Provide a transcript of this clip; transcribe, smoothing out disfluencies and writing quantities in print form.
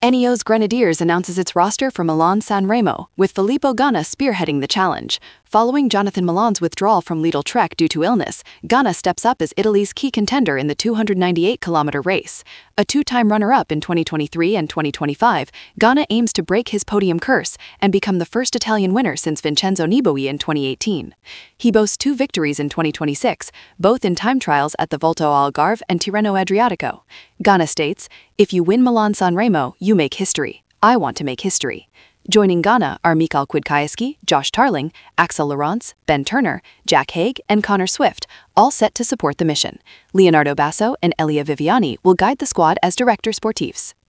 Ineos Grenadiers announces its roster for Milan-San Remo, with Filippo Ganna spearheading the challenge. Following Jonathan Milan's withdrawal from Lidl-Trek due to illness, Ganna steps up as Italy's key contender in the 298-kilometer race. A two-time runner-up in 2023 and 2025, Ganna aims to break his podium curse and become the first Italian winner since Vincenzo Nibali in 2018. He boasts 2 victories in 2026, both in time trials at the Volta ao Algarve and Tirreno Adriatico. Ganna states, "If you win Milan-San Remo, you make history. I want to make history." Joining Ganna are Michał Kwiatkowski, Josh Tarling, Axel Laurence, Ben Turner, Jack Haig, and Connor Swift, all set to support the mission. Leonardo Basso and Elia Viviani will guide the squad as director sportifs.